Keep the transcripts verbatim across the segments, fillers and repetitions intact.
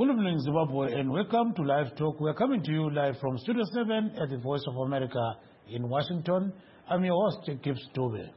Good evening, Zimbabwe, and welcome to Live Talk. We are coming to you live from Studio seven at the Voice of America in Washington. I'm your host, Gibbs Dube.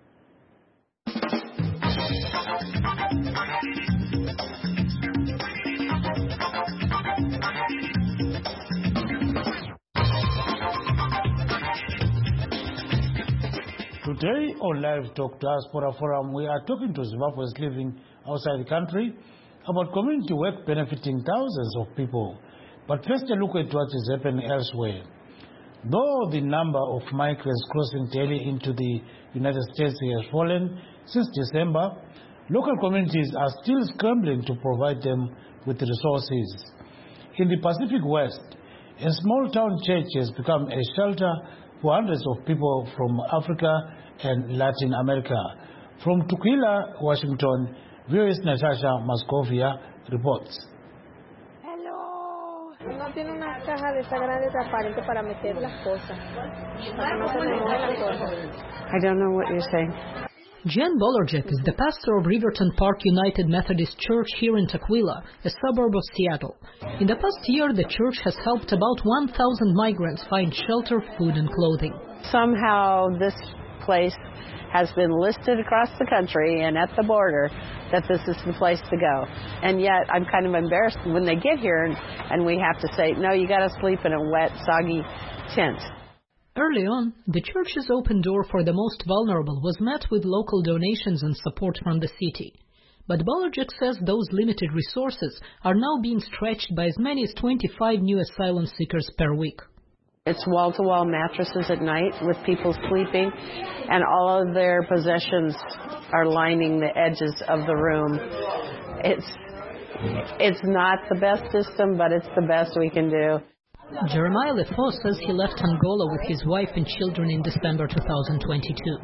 Today on Live Talk Diaspora Forum, we are talking to Zimbabweans living outside the country about community work benefiting thousands of people. But first a look at what is happening elsewhere. Though the number of migrants crossing daily into the United States has fallen since December, local communities are still scrambling to provide them with resources. In the Pacific West, a small town church has become a shelter for hundreds of people from Africa and Latin America. From Tukwila, Washington, V O A's Natasha Moscovia reports. Hello. No tiene una caja de esa grande transparente para meter las cosas. Para no se me mueven las cosas. I don't know what you're saying. Jen Bolerjek is the pastor of Riverton Park United Methodist Church here in Tukwila, a suburb of Seattle. In the past year, the church has helped about one thousand migrants find shelter, food, and clothing. Somehow this place has been listed across the country and at the border that this is the place to go. And yet I'm kind of embarrassed when they get here and, and we have to say, no, you got to sleep in a wet, soggy tent. Early on, the church's open door for the most vulnerable was met with local donations and support from the city. But Bolerjek says those limited resources are now being stretched by as many as twenty-five new asylum seekers per week. It's wall-to-wall mattresses at night with people sleeping, and all of their possessions are lining the edges of the room. It's, it's not the best system, but it's the best we can do. Jeremiah Lefo says he left Angola with his wife and children in December two thousand twenty-two.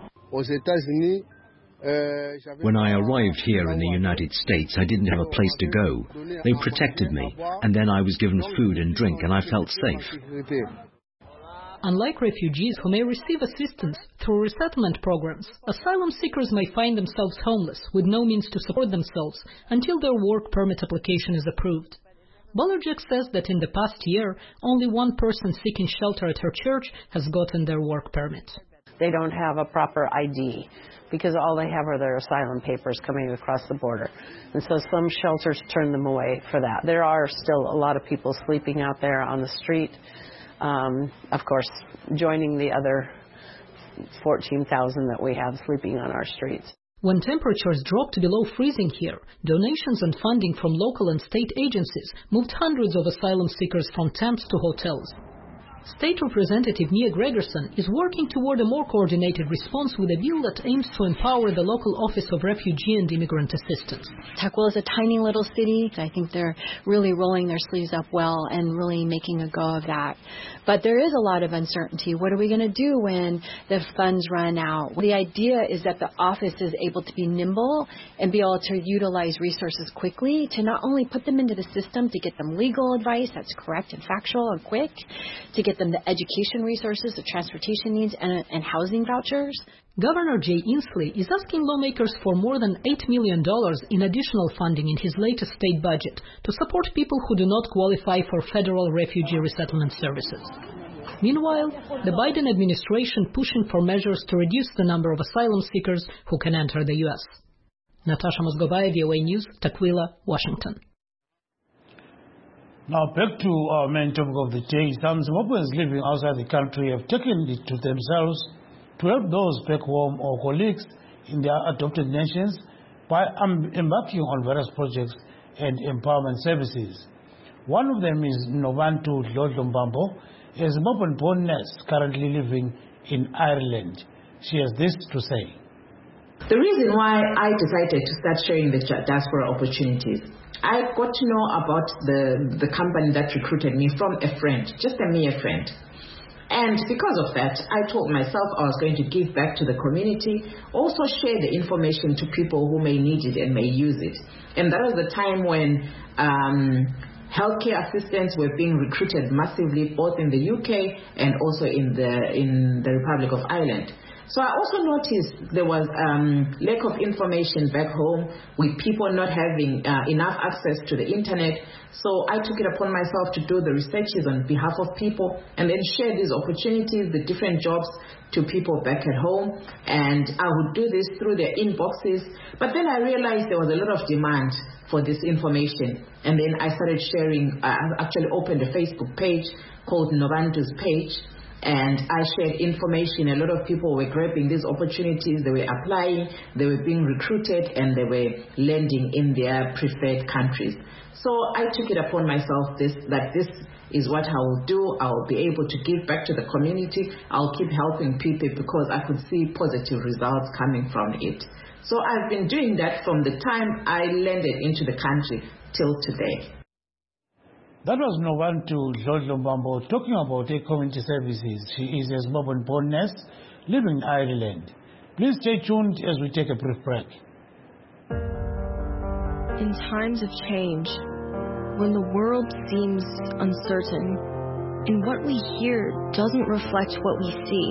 When I arrived here in the United States, I didn't have a place to go. They protected me, and then I was given food and drink, and I felt safe. Unlike refugees who may receive assistance through resettlement programs, asylum seekers may find themselves homeless with no means to support themselves until their work permit application is approved. Bolerjek says that in the past year, only one person seeking shelter at her church has gotten their work permit. They don't have a proper I D because all they have are their asylum papers coming across the border. And so some shelters turn them away for that. There are still a lot of people sleeping out there on the street. Um, of course, joining the other fourteen thousand that we have sleeping on our streets. When temperatures dropped below freezing here, donations and funding from local and state agencies moved hundreds of asylum seekers from tents to hotels. State Representative Nia Gregerson is working toward a more coordinated response with a bill that aims to empower the local Office of Refugee and Immigrant Assistance. Tukwila is a tiny little city. I think they're really rolling their sleeves up well and really making a go of that. But there is a lot of uncertainty. What are we going to do when the funds run out? The idea is that the office is able to be nimble and be able to utilize resources quickly to not only put them into the system to get them legal advice that's correct and factual and quick, to get them the education resources, the transportation needs, and, and housing vouchers. Governor Jay Inslee is asking lawmakers for more than eight million dollars in additional funding in his latest state budget to support people who do not qualify for federal refugee resettlement services. Meanwhile, the Biden administration pushing for measures to reduce the number of asylum seekers who can enter the U S. Natasha Moscovia, V O A News, Tukwila, Washington. Now back to our main topic of the day. Some Zimbabweans living outside the country have taken it to themselves to help those back home or colleagues in their adopted nations by um, embarking on various projects and empowerment services. One of them is Novantu Dlodlombambo, a Zimbabwean-born nurse currently living in Ireland. She has this to say. The reason why I decided to start sharing the diaspora opportunities, I got to know about the, the company that recruited me from a friend, just a mere friend. And because of that, I told myself I was going to give back to the community, also share the information to people who may need it and may use it. And that was the time when um, healthcare assistants were being recruited massively, both in the U K and also in the, in the Republic of Ireland. So I also noticed there was um, lack of information back home with people not having uh, enough access to the internet. So I took it upon myself to do the researches on behalf of people and then share these opportunities, the different jobs to people back at home. And I would do this through their inboxes. But then I realized there was a lot of demand for this information. And then I started sharing, I actually opened a Facebook page called Novantu's page. And I shared information. A lot of people were grabbing these opportunities. They were applying, they were being recruited, and they were landing in their preferred countries. So I took it upon myself this that this is what I will do. I will be able to give back to the community. I'll keep helping people because I could see positive results coming from it. So I've been doing that from the time I landed into the country till today. That was Novantu Dlodlo-Mbambo talking about her community services. She is a Zimbabwean-born nurse living in Ireland. Please stay tuned as we take a brief break. In times of change, when the world seems uncertain and what we hear doesn't reflect what we see,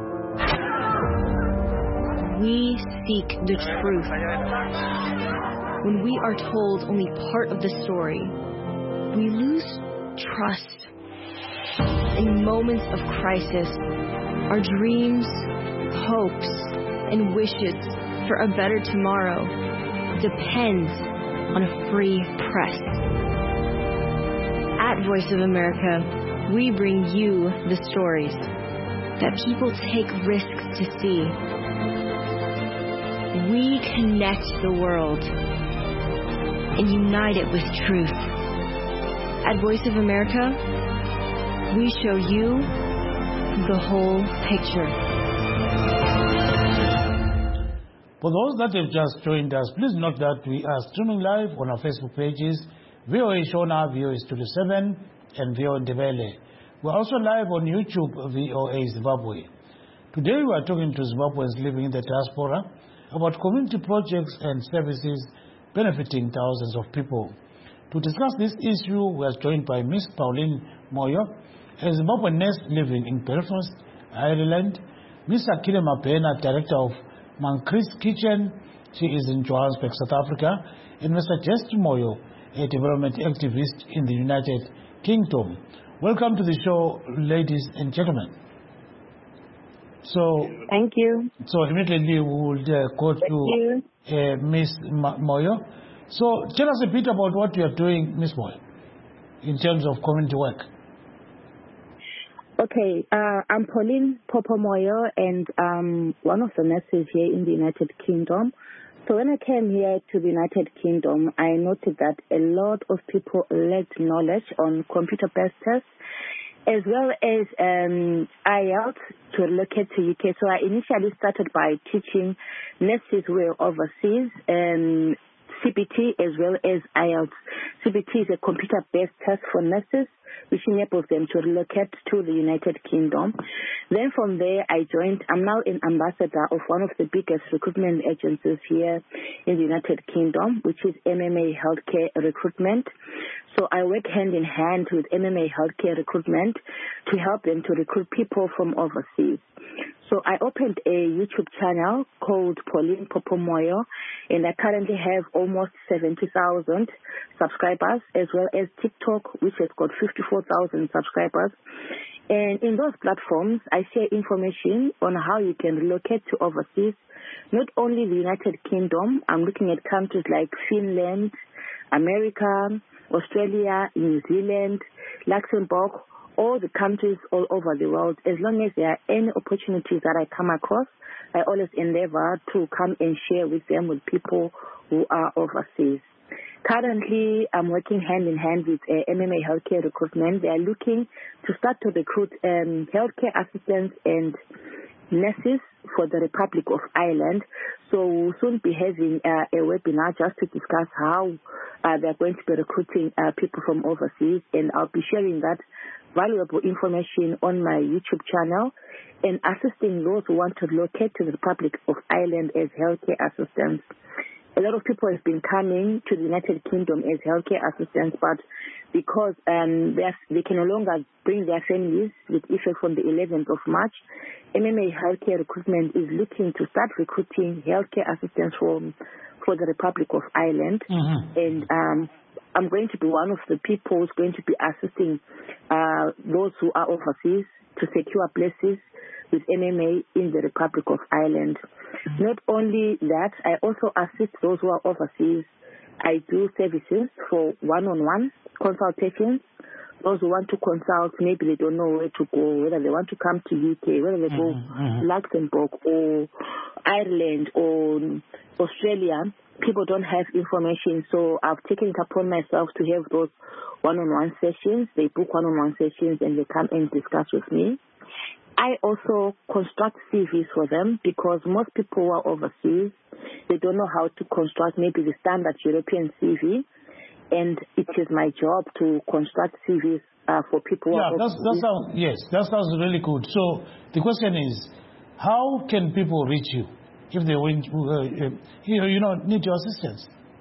we seek the truth. When we are told only part of the story, we lose trust. In moments of crisis, our dreams, hopes, and wishes for a better tomorrow depends on a free press. At Voice of America, we bring you the stories that people take risks to see. We connect the world and unite it with truth. At Voice of America, we show you the whole picture. For those that have just joined us, please note that we are streaming live on our Facebook pages, V O A Shona, V O A Studio seven, and V O A Ndebele. We are also live on YouTube, V O A Zimbabwe. Today we are talking to Zimbabweans living in the diaspora about community projects and services benefiting thousands of people. To discuss this issue, we are joined by Miss Pauline Moyo, a Zimbabwean nurse living in Belfast, Ireland, Miss Akile Mapena, Director of Mankris Kitchen, she is in Johannesburg, South Africa, and Mister Justin Moyo, a development activist in the United Kingdom. Welcome to the show, ladies and gentlemen. So, thank you. So immediately we will uh, go to uh, Miss Moyo. So tell us a bit about what you are doing, Miss Moyo, in terms of community work. Okay, uh, I'm Pauline Popomoyo, and um, one of the nurses here in the United Kingdom. So when I came here to the United Kingdom, I noted that a lot of people lacked knowledge on computer-based tests, as well as um, I E L T S to relocate to U K. So I initially started by teaching nurses who were overseas and C B T as well as I E L T S. C B T is a computer-based test for nurses, which enables them to relocate to the United Kingdom. Then from there, I joined, I'm now an ambassador of one of the biggest recruitment agencies here in the United Kingdom, which is M M A Healthcare Recruitment. So I work hand in hand with M M A Healthcare Recruitment to help them to recruit people from overseas. So I opened a YouTube channel called Pauline Popomoyo, and I currently have almost seventy thousand subscribers, as well as TikTok, which has got fifty-four thousand subscribers. And in those platforms, I share information on how you can relocate to overseas, not only the United Kingdom. I'm looking at countries like Finland, America, Australia, New Zealand, Luxembourg, all the countries all over the world. As long as there are any opportunities that I come across, I always endeavor to come and share with them, with people who are overseas. Currently, I'm working hand in hand with uh, M M A Healthcare Recruitment. They are looking to start to recruit um, healthcare assistants and nurses for the Republic of Ireland. So we'll soon be having uh, a webinar just to discuss how uh, they're going to be recruiting uh, people from overseas, and I'll be sharing that valuable information on my YouTube channel and assisting those who want to locate to the Republic of Ireland as healthcare assistants. a lot of people have been coming to the United Kingdom as healthcare assistants, but because um, they, are, they can no longer bring their families with effect from the eleventh of March, M M A Healthcare Recruitment is looking to start recruiting healthcare assistants from for the Republic of Ireland. Mm-hmm. And um, I'm going to be one of the people who's going to be assisting uh, those who are overseas to secure places with M M A in the Republic of Ireland. Mm-hmm. Not only that, I also assist those who are overseas. I do services for one-on-one consultations. Those who want to consult, maybe they don't know where to go, whether they want to come to U K, whether they go mm-hmm. to Luxembourg or Ireland or Australia. People don't have information, so I've taken it upon myself to have those one-on-one sessions. They book one-on-one sessions and they come and discuss with me. I also construct C Vs for them because most people who are overseas, they don't know how to construct maybe the standard European C V, and it is my job to construct C Vs uh, for people who yeah, are that's, overseas. That sounds, yes, that sounds really good. So the question is, how can people reach you if they want, uh, you know, you know, need your assistance?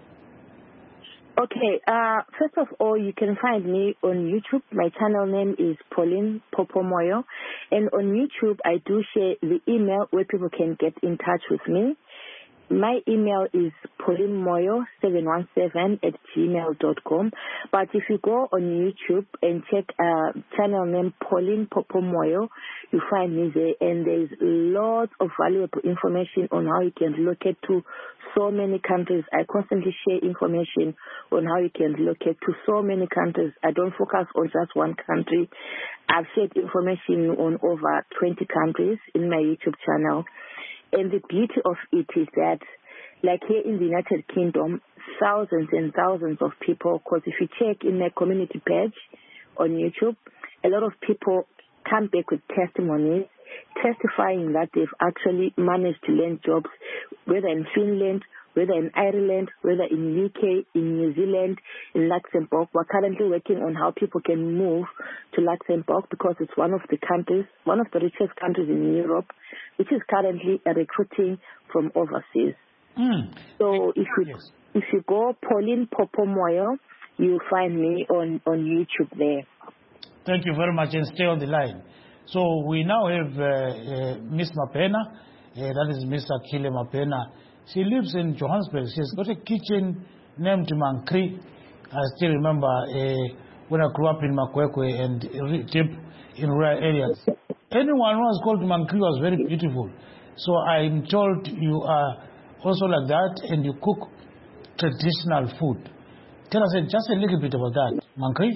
Okay, uh, first of all, you can find me on YouTube. My channel name is Pauline Popomoyo. And on YouTube, I do share the email where people can get in touch with me. My email is pauline moyo seven one seven at gmail dot com. But if you go on YouTube and check uh, channel name Pauline Popomoyo, you find me there. And there's lots of valuable information on how you can locate to so many countries. I constantly share information on how you can locate to so many countries. I don't focus on just one country. I've shared information on over twenty countries in my YouTube channel. And the beauty of it is that, like here in the United Kingdom, thousands and thousands of people, because if you check in my community page on YouTube, a lot of people come back with testimonies testifying that they've actually managed to land jobs, whether in Finland, whether in Ireland, whether in U K, in New Zealand, in Luxembourg. We're currently working on how people can move to Luxembourg because it's one of the countries, one of the richest countries in Europe, which is currently recruiting from overseas. Mm. So if you yes. if you go Pauline Popomoyo, you'll find me on, on YouTube there. Thank you very much, and stay on the line. So we now have uh, uh, Miss Mapena, uh, that is Miss Akile Mapena. She lives in Johannesburg. She's got a kitchen named Mankri. I still remember uh, when I grew up in Makwekwe and deep in rural areas. Anyone who was called Mankri was very beautiful. So I'm told you are also like that and you cook traditional food. Tell us just a little bit about that, Mankri.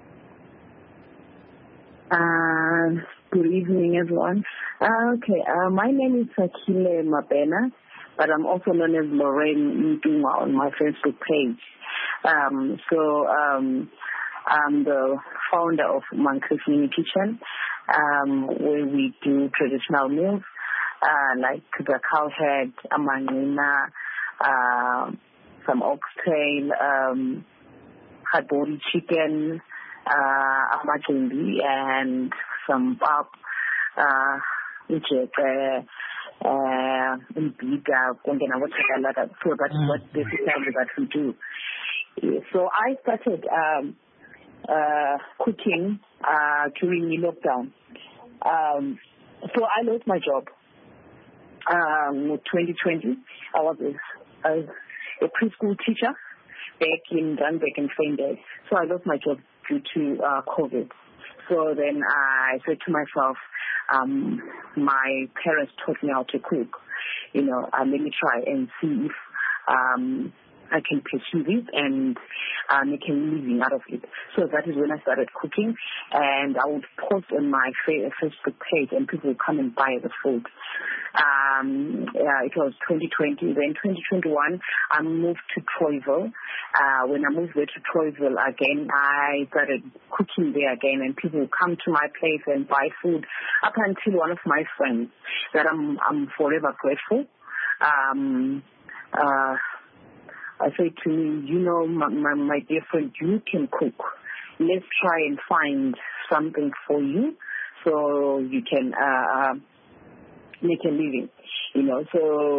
Uh, good evening, everyone. Uh, okay, uh, my name is Akile Mapena, but I'm also known as Lorraine Nduma on my Facebook page. Um, so um, I'm the founder of Mankri's Mini Kitchen, um, where we do traditional meals uh, like the cowhead, amanina, uh, some oxtail, um, hard-boiled chicken, uh, amajumbi, and some pap, uh, which is uh, uh, so that's mm. what basically that we do. So I started um, uh, cooking uh, during the lockdown. Um, so I lost my job um, in twenty twenty. I was a, a, a preschool teacher back in Randburg and Feinberg. So I lost my job due to uh, COVID. So then I said to myself, um, my parents taught me how to cook. You know, uh, let me try and see if um, I can pursue it and uh, make a living out of it. So that is when I started cooking, and I would post on my Facebook page, and people would come and buy the food. Um, yeah, it was twenty twenty. Then twenty twenty-one, I moved to Troyville. Uh, when I moved there to Troyville again, I started cooking there again, and people would come to my place and buy food. Up until one of my friends that I'm I'm forever grateful. Um, uh, I said to me, you know, my, my, my dear friend, you can cook. Let's try and find something for you so you can uh, make a living, you know. So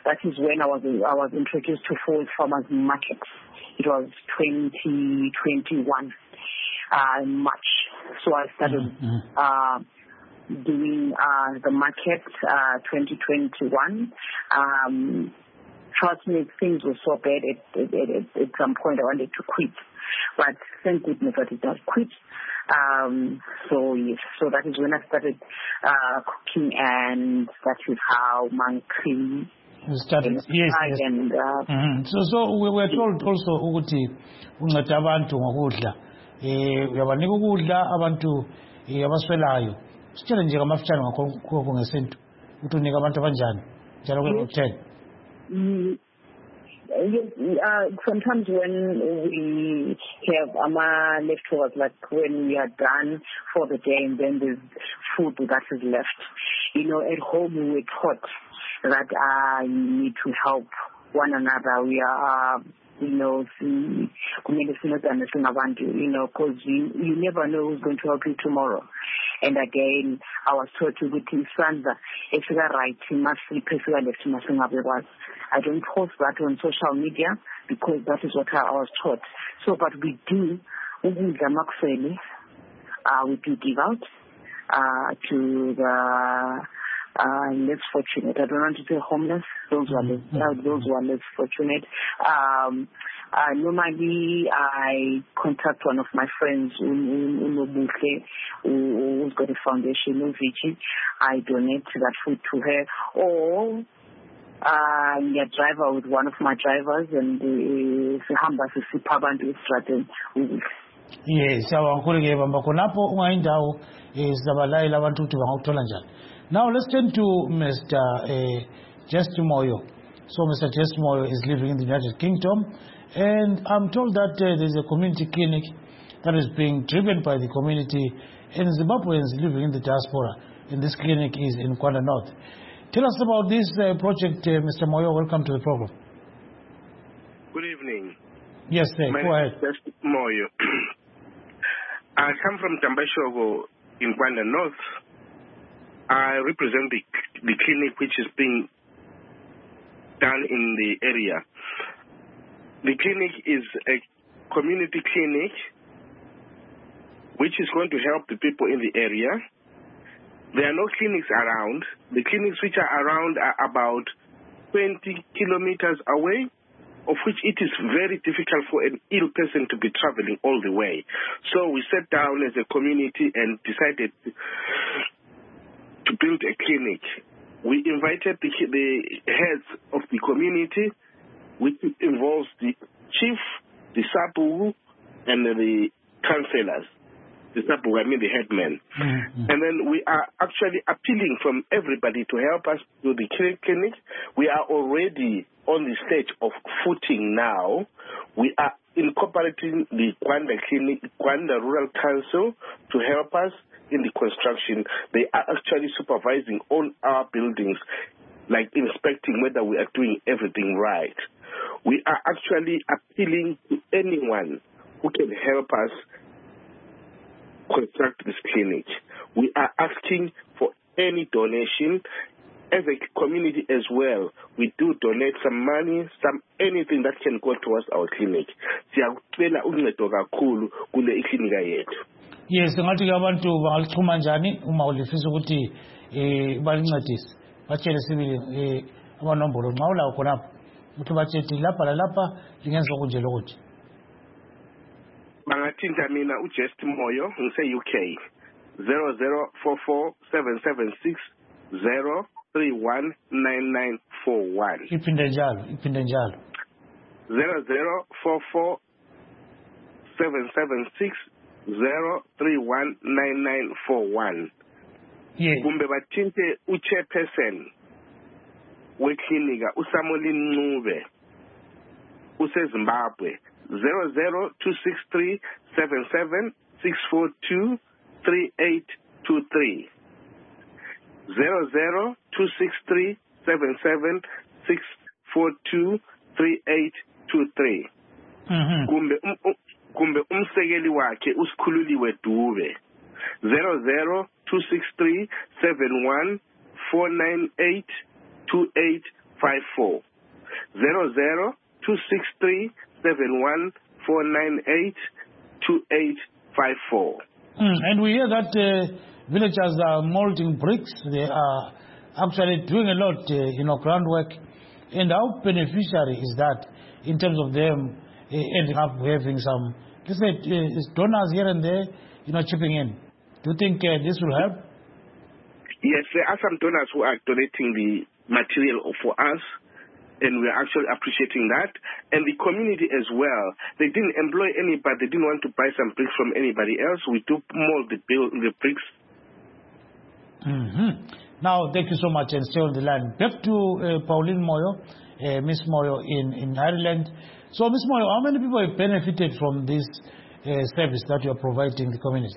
that is when I was I was introduced to Forest Farmers Market. It was twenty twenty-one, uh, in March. So I started mm-hmm. uh, doing uh, the market uh, twenty twenty-one. Um, trust me, things were so bad. At, at, at, at some point, I wanted to quit, but thank goodness that it does quit. Um, so yes, so that is when I started uh, cooking, and that is how Mankri started. Yes, yes. And, uh, mm-hmm. So, so we were told also ukuthi unceda abantu ngokudla. Eh, uyabanika ukudla abantu abaswelayo. Sitshele nje ngamafutshane ngakho ngesintu. Uthi unika abantu abanjani? Njalo kwe-hotel. Yes, uh, sometimes when we have ama leftovers, like when we are done for the day and then there's food that is left, you know, at home we were taught that uh, you need to help one another. We are, uh, you know, you know, because you, you never know who's going to help you tomorrow. And again, I was taught to be Sanza, if you are right, you must sleep if you are left, you must was. I don't post that on social media because that is what I was taught. So, but we do, uh, we do give out uh, to the uh, less fortunate. I don't want to say homeless, those who are less, uh, those who are less fortunate. Um, Uh, normally, I contact one of my friends who's got a foundation, Uvichi. I donate that food to her. Or uh, I driver with one of my drivers, and sihamba sisipha abantu eStratton. Yes, awangkhuleke bamba khonapho ungayindawo sizabalayela abantu ukuthi bangakuthola njani. Now let's turn to Mister Uh, Just Moyo. So Mister Just Moyo is living in the United Kingdom. And I'm told that uh, there's a community clinic that is being driven by the community and Zimbabweans living in the diaspora. And this clinic is in Kwanda North. Tell us about this uh, project, uh, Mister Moyo. Welcome to the program. Good evening. Yes, sir. My Go ahead. name is Moyo. I come from Tambashogo in Kwanda North. I represent the, the clinic which is being done in the area. The clinic is a community clinic which is going to help the people in the area. There are no clinics around. The clinics which are around are about twenty kilometers away, of which it is very difficult for an ill person to be traveling all the way. So we sat down as a community and decided to build a clinic. We invited the, the heads of the community, which involves the chief, the sabu, and the councillors. The sabu, I mean the headmen. Mm-hmm. And then we are actually appealing from everybody to help us do the clinic. We are already on the stage of footing now. We are incorporating the Kwanda Clinic, Kwanda Rural Council to help us in the construction. They are actually supervising all our buildings, like inspecting whether we are doing everything right. We are actually appealing to anyone who can help us construct this clinic. We are asking for any donation. As a community as well, we do donate some money, some anything that can go towards our clinic. Yes, ngathi abantu bangalichuma njani uma ulifisa ukuthi eh balincedise. Batshele sibili eh amanombolo nxa ulawo khonapho. Uthi bathethi lapha lalapha lingenza kunje lokuthi. Bangathinta mina uJust Moyo ngise U K zero zero four four seven seven six zero three one nine nine four one. Iphinde njalo, iphinde njalo. zero zero four four seven seven six zero three one nine nine four one. Yes. Kumbe bathinte uchairperson weklinika uSamolin Ncube useZimbabwe zero zero two six three seven seven six four two three eight two three zero zero two six three seven seven six four two three eight two three. Kumbe kumbe umsekeli wakhe usikhululiwe Dube zero zero two six three seven one four nine eight two eight five four. zero zero two six three seven one four nine eight two eight five four. Mm, and we hear that uh, villagers are molding bricks. They are actually doing a lot, uh, you know, groundwork. And how beneficiary is that in terms of them uh, ending up having some, let's say, uh, donors here and there, you know, chipping in? Do you think uh, this will help? Yes, there are some donors who are donating the material for us, and we're actually appreciating that. And the community as well. They didn't employ anybody. They didn't want to buy some bricks from anybody else. We do mold the, bill, the bricks. Mm-hmm. Now, thank you so much, and stay on the line. Back to uh, Pauline Moyo, uh, Miss Moyo in, in Ireland. So, Miss Moyo, how many people have benefited from this uh, service that you are providing the community?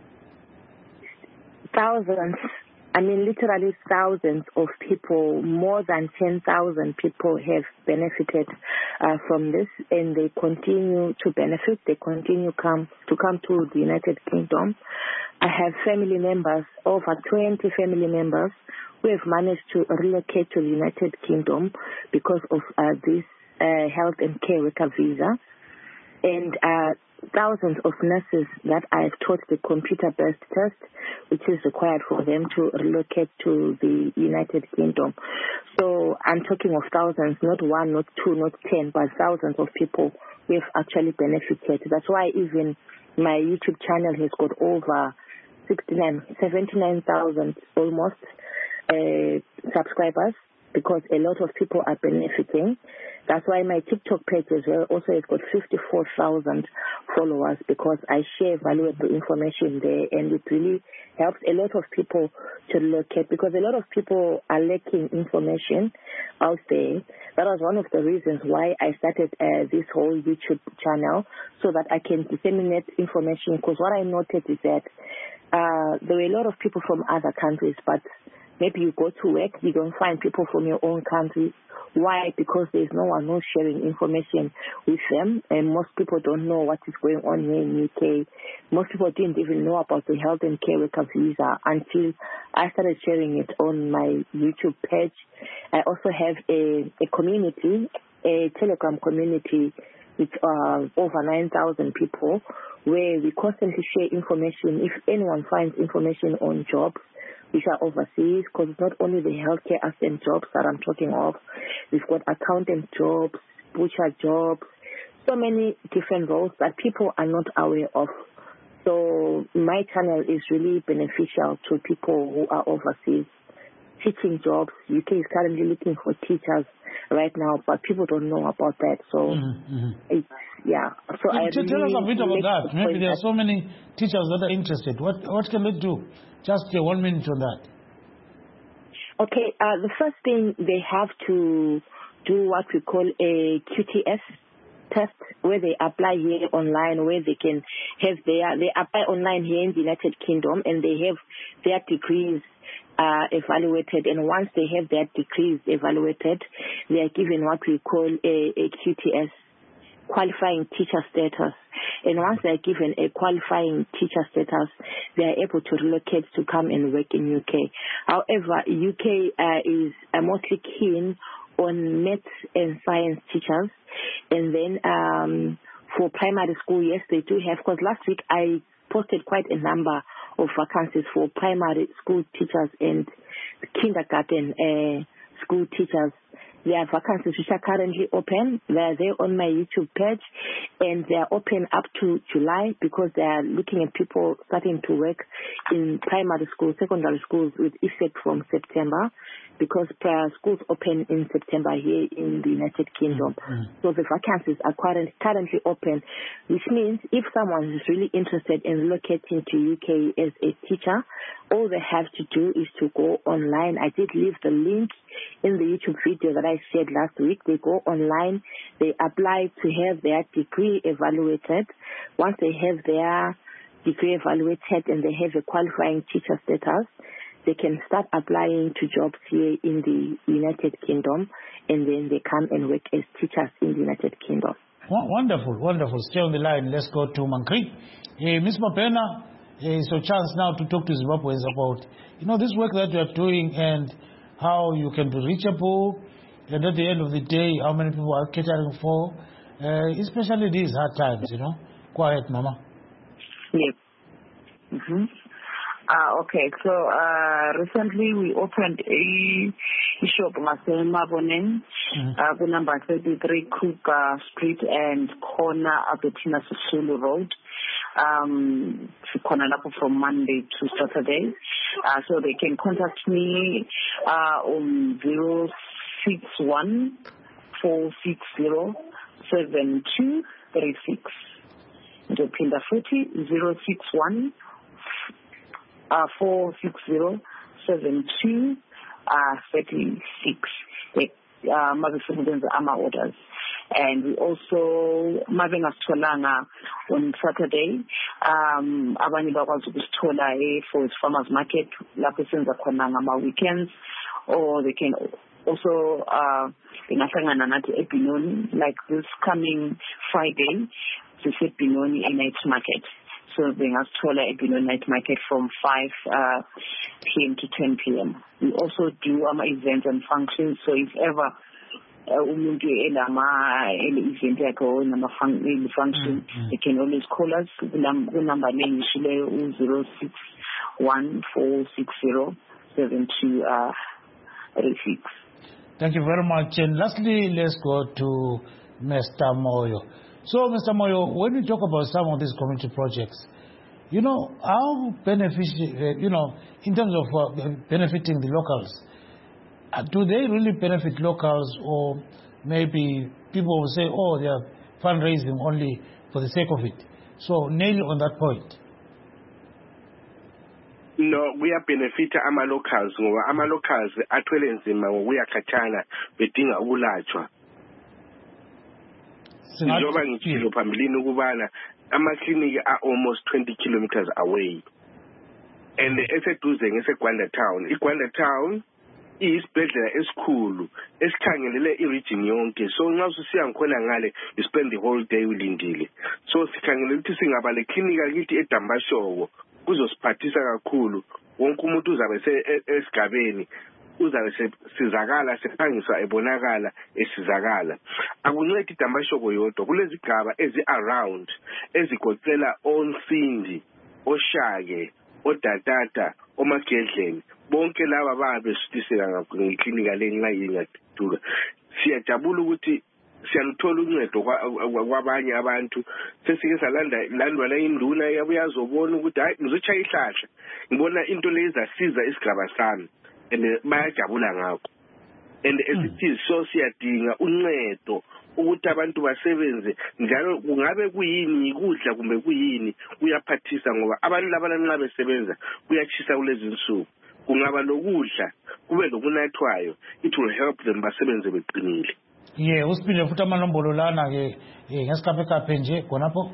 Thousands. I mean, literally thousands of people, more than ten thousand people have benefited uh, from this, and they continue to benefit. They continue come to come to the United Kingdom. I have family members, over twenty family members, who have managed to relocate to the United Kingdom because of uh, this uh, health and care worker visa. And uh, thousands of nurses that I've taught the computer-based test, which is required for them to relocate to the United Kingdom. So I'm talking of thousands, not one, not two, not ten, but thousands of people who have actually benefited. That's why even my YouTube channel has got over sixty-nine, seventy-nine thousand almost uh, subscribers, because a lot of people are benefiting. That's why my TikTok page as well also has got fifty-four thousand followers, because I share valuable information there, and it really helps a lot of people to locate, because a lot of people are lacking information out there. That was one of the reasons why I started uh, this whole YouTube channel, so that I can disseminate information, because what I noticed is that uh, there were a lot of people from other countries, but maybe you go to work, you don't find people from your own country. Why? Because there's no one who's sharing information with them, and most people don't know what is going on here in U K. Most people didn't even know about the health and care worker visa until I started sharing it on my YouTube page. I also have a, a community, a Telegram community with uh, over nine thousand people, where we constantly share information. If anyone finds information on jobs which are overseas, because it's not only the healthcare assistant jobs that I'm talking of. We've got accountant jobs, butcher jobs, so many different roles that people are not aware of. So my channel is really beneficial to people who are overseas. Teaching jobs, U K is currently looking for teachers right now, but people don't know about that. So, mm-hmm. it's, yeah. So tell, I tell really us a bit about that. the Maybe there that are so many teachers that are interested. What what can they do? Just uh, one minute on that. Okay, uh, the first thing, they have to do what we call a Q T S test, where they apply here online, where they can have their, they apply online here in the United Kingdom, and they have their degrees uh, evaluated. And once they have their degrees evaluated, they are given what we call a, a Q T S, qualifying teacher status. And once they are given a qualifying teacher status, they are able to relocate to come and work in U K. However, U K uh, is uh, mostly keen on maths and science teachers. And then um, for primary school, yes, they do have, because last week I posted quite a number of vacancies for primary school teachers and kindergarten uh, school teachers. There are vacancies which are currently open. They are there on my YouTube page, and they are open up to July, because they are looking at people starting to work in primary schools, secondary schools with effect from September, because prior schools open in September here in the United Kingdom. Mm-hmm. So the vacancies are current, currently open, which means if someone is really interested in relocating to U K as a teacher, all they have to do is to go online. I did leave the link in the YouTube video that I shared last week. They go online, they apply to have their degree evaluated. Once they have their degree evaluated and they have a qualifying teacher status, they can start applying to jobs here in the United Kingdom, and then they come and work as teachers in the United Kingdom. Wonderful, wonderful. Stay on the line. Let's go to Mankri. Uh, Miz Mapena, it's a chance now to talk to Zimbabweans about, you know, this work that you are doing and how you can be reachable, And at the end of the day, how many people are catering for, uh, especially these hard times, you know. Go ahead, Mama. Yes. Mm-hmm. Uh, okay, so uh, recently we opened a, a shop in Maboneng, mm-hmm. uh, number thirty-three Kruger Street and corner Albertina Sisulu Road. Um, from Monday to Saturday. Uh, so they can contact me uh, on zero six one four six zero seven two three six. Pinda forty zero six one four six zero seven two thirty six. Uh, Ama orders. And we also having a stolanga on Saturday. Um, abanye bakwazi ukusithola for its farmers market lapho senza khona ngama weekends, or they can also uh bengahlangana nathi eBinoni like this coming Friday to see Binoni a night market. So they ngasithola eBinoni night market from five uh, p.m. to ten p.m. We also do our events and functions. So if ever umuntu elama ele-event yakhe or nama-function, they can always call us. Kunumber name ishile zero six one four six zero seven two three six. Thank you very much. And lastly, let's go to Mister Moyo. So, Mister Moyo, when we talk about some of these community projects, you know, how beneficial, you know, in terms of uh, benefiting the locals, Uh, do they really benefit locals, or maybe people will say, oh, they are fundraising only for the sake of it? So, nail on that point. No, we are benefiting ama locals ngoba ama locals athwele nzima ngokuyakhathana bedinga ukulashwa. Njengoba ngitshilo phambilini ukubana ama clinic are almost twenty kilometers away. And eseduze ngeseGwanda town. IGwanda town isibhedlela esikhulu esikhangelele iregion yonke. So nxa usiya ngikhona ngale you spend the whole day ulindile. So sikhangelele ukuthi singaba le clinic akithi eDambashowo kuzosiphathisa kakhulu. Wonke umuntu uzabe esigabeni uzabe sizakala sephangiswa ebonakala esizakala. Akuncedi iDambashowo yodwa, kulezigaba ezi around ezigoqela oNsindi, oShake, oDatata, oMagedleni. Bonke laba babe sitisela ngeklinika lenxa yingaduka. Siyajabula ukuthi siyaluthola uncedo kwabanye abantu. Sesike salanda landwa la induna yabuyazobona ukuthi hayi ngizochaya ihlahla. Ngibona into lezasiza isigaba sami and bayajabula ngakho. And esithi so siyadinga uncedo ukuthi abantu basebenze njalo kungabe kuyini ikudla kumbe kuyini kuyaphathisa ngoba abantu laba nxa besebenza kuyachisa kulezi insuku. Kungaba lokudla kube lokunathwayo, it will help them basebenze beqinile. Yeah, usipinde futhi amanombolo lana ke ngesikhape kaphe nje khonapho.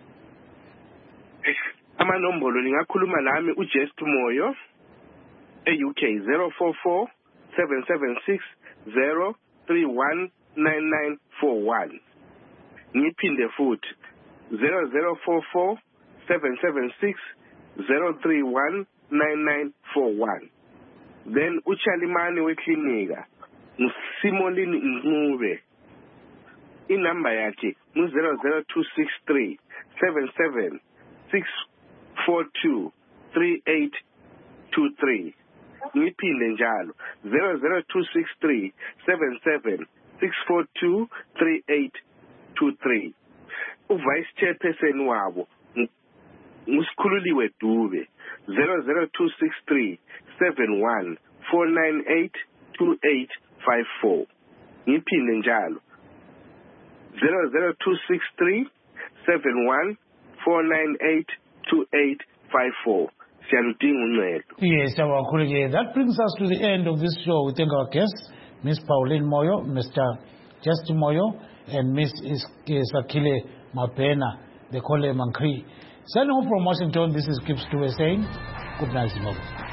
Amanombolo lingakhuluma nami uJust Moyo e-U K zero four four seven seven six zero three one nine nine four one. Ngiphinde futhi zero zero four four seven seven six zero three one nine nine four one. Then uChalimani weklinika nguSimolini Ncube. Inamba yakhe ngu zero zero two six three seven seven six four two three eight two three. Ngiphinde njalo zero zero two six three seven seven six four two three eight two three. Uvice chairperson wabo nguSikhululiwe Dube zero zero two six three seven one four nine eight two eight five four. Ngiphinde njalo zero zero two six three seven one four nine eight two eight five four. Yes, our colleague. That brings us to the end of this show. We thank our guests, Miss Pauline Moyo, Mister Just Moyo, and Miss Sakile Mapena, the Kole Mankri. Sending home from Washington, this is Kip Stewart saying, good night, Zimbabwe.